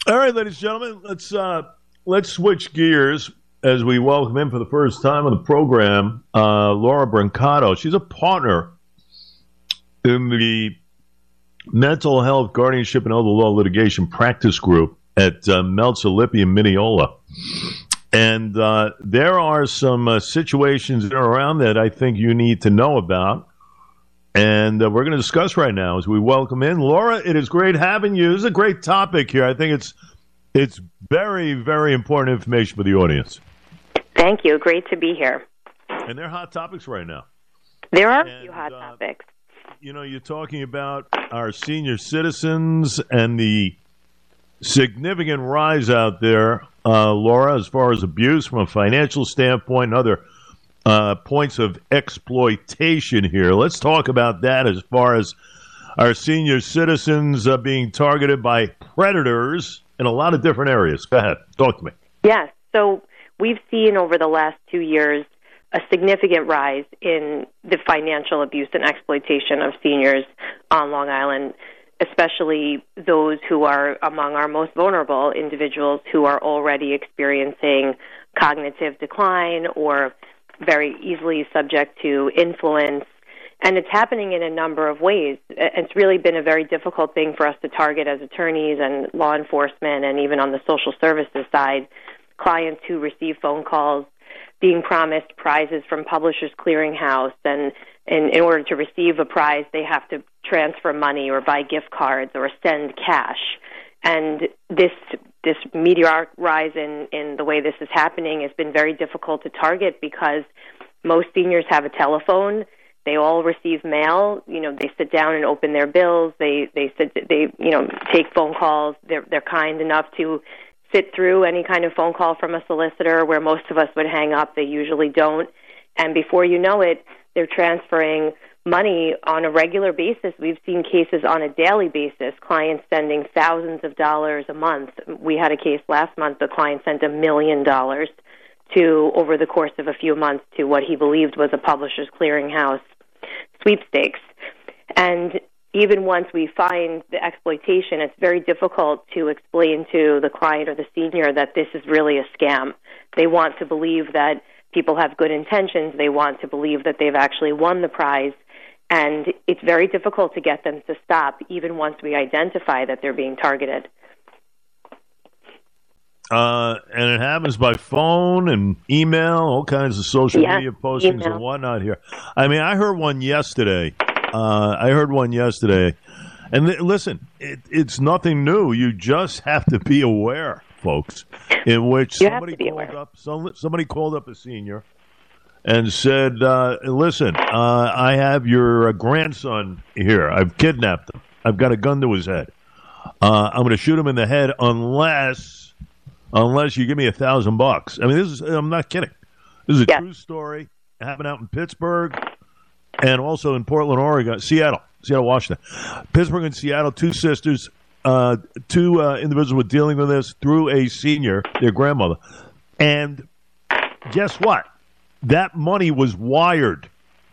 All right, ladies and gentlemen, let's switch gears as we welcome in for the first time on the program, Laura Brancato. She's a partner in the Mental Health Guardianship and Elder Law Litigation Practice Group at Meltzer Lippi in Mineola. And there are some situations around that I think you need to know about. And we're going to discuss right now as we welcome in. Laura, it is great having you. This is a great topic here. I think it's very, very important information for the audience. Thank you. Great to be here. And they're hot topics right now. There are a few hot topics. You know, you're talking about our senior citizens and the significant rise out there, Laura, as far as abuse from a financial standpoint and other points of exploitation here. Let's talk about that as far as our senior citizens being targeted by predators in a lot of different areas. Go ahead. Talk to me. Yes. So we've seen over the last 2 years a significant rise in the financial abuse and exploitation of seniors on Long Island, especially those who are among our most vulnerable individuals who are already experiencing cognitive decline or very easily subject to influence. And it's happening in a number of ways. It's really been a very difficult thing for us to target as attorneys and law enforcement, and even on the social services side, clients who receive phone calls being promised prizes from Publishers Clearinghouse, and in order to receive a prize, they have to transfer money or buy gift cards or send cash. And this meteoric rise in the way this is happening has been very difficult to target because most seniors have a telephone. They all receive mail. You know, they sit down and open their bills. They take phone calls. They're kind enough to sit through any kind of phone call from a solicitor where most of us would hang up. They usually don't. And before you know it, they're transferring money on a regular basis. We've seen cases on a daily basis, clients sending thousands of dollars a month. We had a case last month, the client sent $1 million to, over the course of a few months, to what he believed was a Publishers Clearinghouse sweepstakes. And even once we find the exploitation, it's very difficult to explain to the client or the senior that this is really a scam. They want to believe that people have good intentions. They want to believe that they've actually won the prize. And it's very difficult to get them to stop, even once we identify that they're being targeted. And it happens by phone and email, all kinds of social media postings and whatnot here. I mean, I heard one yesterday. And listen, it's nothing new. You just have to be aware, folks, in which somebody called up a senior and said, listen, I have your grandson here. I've kidnapped him. I've got a gun to his head. I'm going to shoot him in the head unless you give me $1,000. I mean, I'm not kidding. This is a true story. It happened out in Pittsburgh and also in Portland, Oregon, Seattle, Washington. Pittsburgh and Seattle, two sisters, two individuals were dealing with this through a senior, their grandmother. And guess what? That money was wired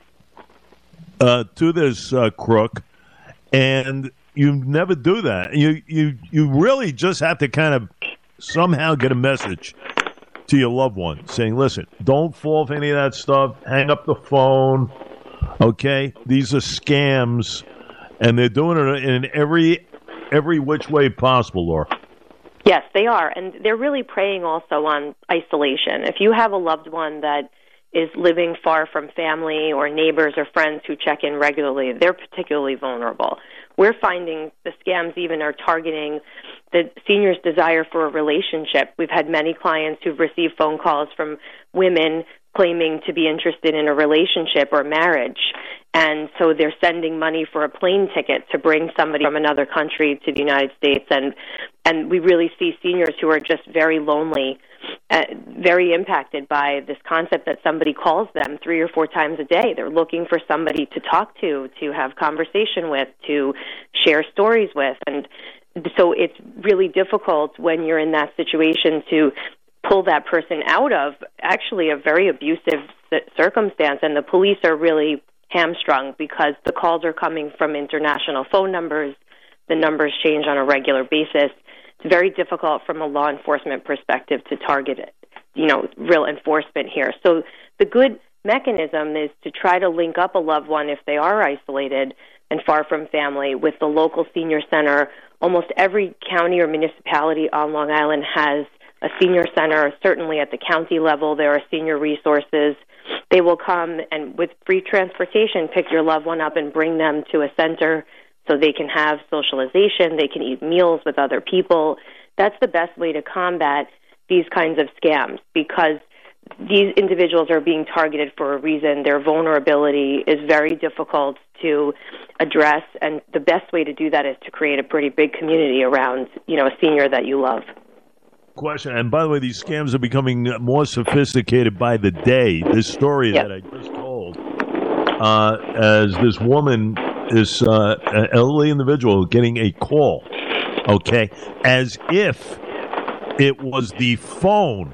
to this crook, and you never do that. You really just have to kind of somehow get a message to your loved one saying, listen, don't fall for any of that stuff. Hang up the phone. Okay? These are scams, and they're doing it in every which way possible, Laura. Yes, they are. And they're really preying also on isolation. If you have a loved one that is living far from family or neighbors or friends who check in regularly, they're particularly vulnerable. We're finding the scams even are targeting the senior's desire for a relationship. We've had many clients who've received phone calls from women claiming to be interested in a relationship or marriage. And so they're sending money for a plane ticket to bring somebody from another country to the United States. And we really see seniors who are just very lonely, very impacted by this concept that somebody calls them 3 or 4 times a day. They're looking for somebody to talk to have conversation with, to share stories with. And so it's really difficult when you're in that situation to pull that person out of actually a very abusive circumstance. And the police are really hamstrung because the calls are coming from international phone numbers. The numbers change on a regular basis. it's very difficult from a law enforcement perspective to target it, real enforcement here. So the good mechanism is to try to link up a loved one if they are isolated and far from family with the local senior center. Almost every county or municipality on Long Island has a senior center. Certainly at the county level, there are senior resources. They will come and with free transportation pick your loved one up and bring them to a center so they can have socialization, they can eat meals with other people. That's the best way to combat these kinds of scams, because these individuals are being targeted for a reason. Their vulnerability is very difficult to address, and the best way to do that is to create a pretty big community around, a senior that you love. Question, and by the way, these scams are becoming more sophisticated by the day. This story Yep. that I just told, as this woman, this elderly individual getting a call, okay, as if it was the phone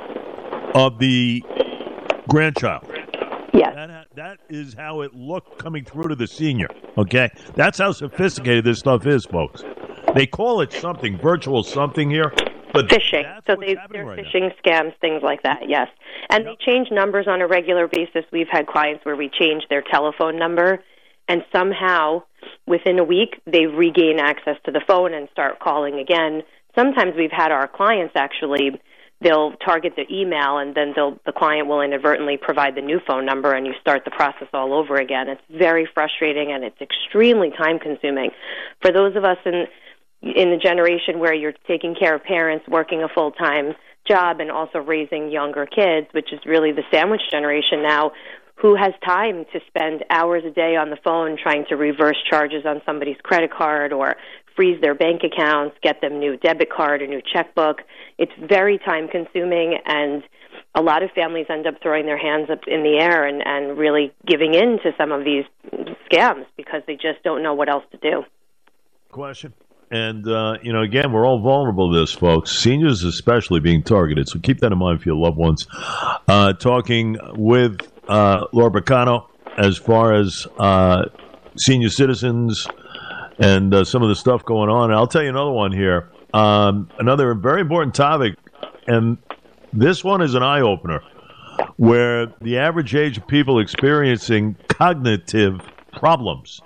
of the grandchild. Yes. That is how it looked coming through to the senior, okay? That's how sophisticated this stuff is, folks. They call it something, virtual something here. But phishing. So they're right phishing now. scams, things like that, yes. And They change numbers on a regular basis. We've had clients where we change their telephone number, and somehow within a week they regain access to the phone and start calling again. Sometimes we've had our clients actually, they'll target the email, and then the client will inadvertently provide the new phone number, and you start the process all over again. It's very frustrating, and it's extremely time-consuming. For those of us in the generation where you're taking care of parents, working a full-time job, and also raising younger kids, which is really the sandwich generation now, who has time to spend hours a day on the phone trying to reverse charges on somebody's credit card or freeze their bank accounts, get them new debit card, a new checkbook. It's very time-consuming, and a lot of families end up throwing their hands up in the air and really giving in to some of these scams because they just don't know what else to do. Question. And, again, we're all vulnerable to this, folks. Seniors especially being targeted. So keep that in mind for your loved ones. Talking with Laura Bricano as far as senior citizens and some of the stuff going on. And I'll tell you another one here. Another very important topic, and this one is an eye-opener, where the average age of people experiencing cognitive problems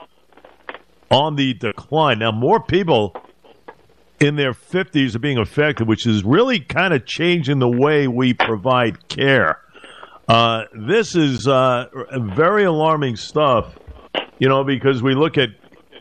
on the decline. Now, more people in their 50s are being affected, which is really kind of changing the way we provide care. This is very alarming stuff, because we look at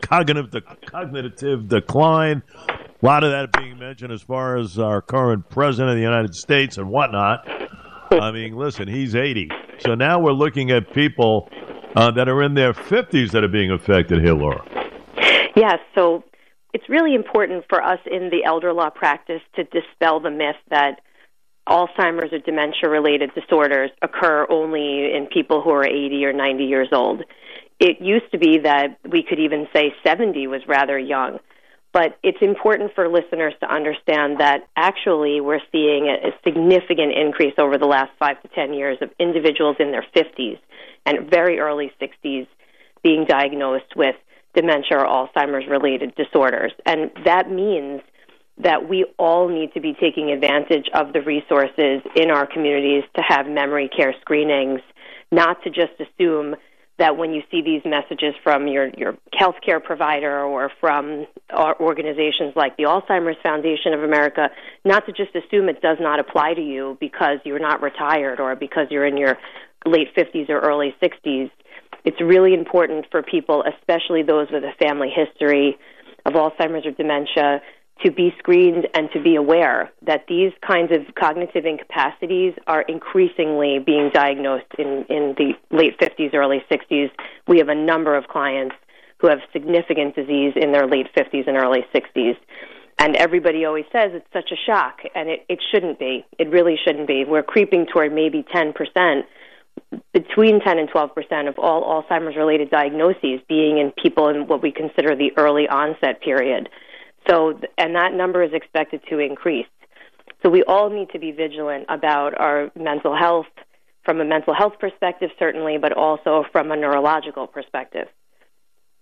cognitive decline, a lot of that being mentioned as far as our current president of the United States and whatnot. I mean, listen, he's 80. So now we're looking at people that are in their 50s that are being affected here, Laura. Yes, so it's really important for us in the elder law practice to dispel the myth that Alzheimer's or dementia-related disorders occur only in people who are 80 or 90 years old. It used to be that we could even say 70 was rather young. But it's important for listeners to understand that actually we're seeing a significant increase over the last 5 to 10 years of individuals in their 50s and very early 60s being diagnosed with dementia or Alzheimer's-related disorders. And that means that we all need to be taking advantage of the resources in our communities to have memory care screenings, not to just assume that when you see these messages from your healthcare provider or from organizations like the Alzheimer's Foundation of America, not to just assume it does not apply to you because you're not retired or because you're in your late 50s or early 60s. It's really important for people, especially those with a family history of Alzheimer's or dementia, to be screened and to be aware that these kinds of cognitive incapacities are increasingly being diagnosed in the late 50s, early 60s. We have a number of clients who have significant disease in their late 50s and early 60s. And everybody always says it's such a shock, and it shouldn't be. It really shouldn't be. We're creeping toward maybe 10%, between 10 and 12% of all Alzheimer's-related diagnoses being in people in what we consider the early onset period. So, and that number is expected to increase. So we all need to be vigilant about our mental health, from a mental health perspective, certainly, but also from a neurological perspective.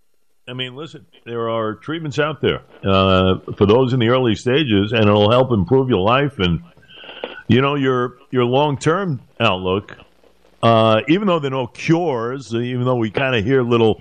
I mean, listen, there are treatments out there for those in the early stages, and it'll help improve your life and your long term outlook. Even though there are no cures, even though we kind of hear little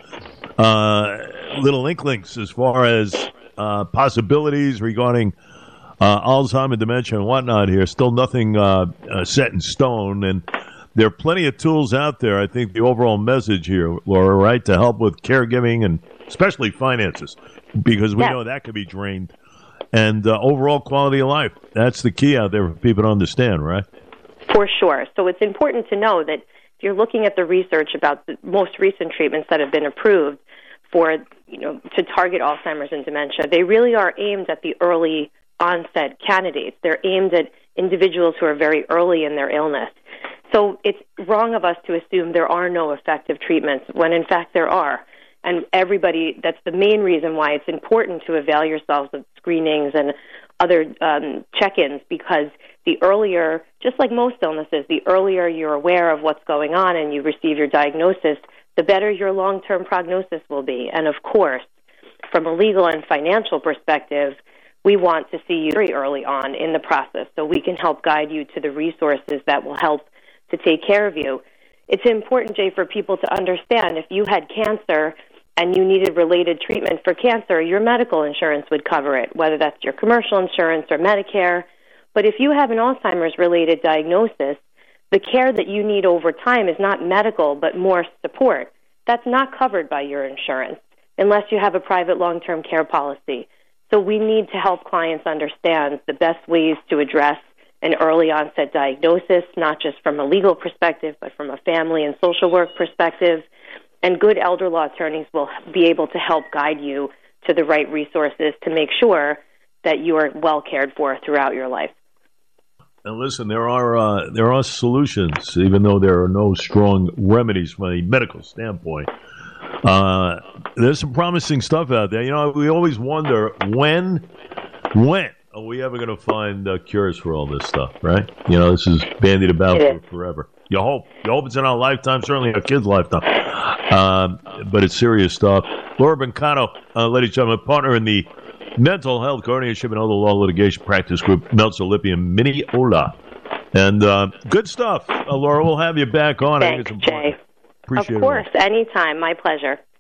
inklings as far as possibilities regarding Alzheimer's, dementia, and whatnot, here still nothing set in stone, and there are plenty of tools out there. I think the overall message here, Laura, right, to help with caregiving and especially finances, because we know that could be drained, and overall quality of life. That's the key out there for people to understand, right? For sure. So it's important to know that if you're looking at the research about the most recent treatments that have been approved for, to target Alzheimer's and dementia, they really are aimed at the early onset candidates. They're aimed at individuals who are very early in their illness. So it's wrong of us to assume there are no effective treatments when in fact there are. And everybody, that's the main reason why it's important to avail yourselves of screenings and other check-ins, because the earlier, just like most illnesses, the earlier you're aware of what's going on and you receive your diagnosis, the better your long-term prognosis will be. And of course, from a legal and financial perspective, we want to see you very early on in the process so we can help guide you to the resources that will help to take care of you. It's important, Jay, for people to understand if you had cancer and you needed related treatment for cancer, your medical insurance would cover it, whether that's your commercial insurance or Medicare. But if you have an Alzheimer's-related diagnosis, the care that you need over time is not medical but more support. That's not covered by your insurance unless you have a private long-term care policy. So we need to help clients understand the best ways to address an early onset diagnosis, not just from a legal perspective, but from a family and social work perspective. And good elder law attorneys will be able to help guide you to the right resources to make sure that you are well cared for throughout your life. And listen, there are solutions, even though there are no strong remedies from a medical standpoint. There's some promising stuff out there. We always wonder when are we ever going to find cures for all this stuff, right? This is bandied about for forever. You hope it's in our lifetime, certainly our kids' lifetime. But it's serious stuff. Laura Bencano, ladies and gentlemen, partner in the Mental Health Guardianship and Other Law Litigation Practice Group, Meltzer Lippi in Mineola. And good stuff. Laura, we'll have you back on. Thanks, Jay. Appreciate it. Of course, anytime. My pleasure.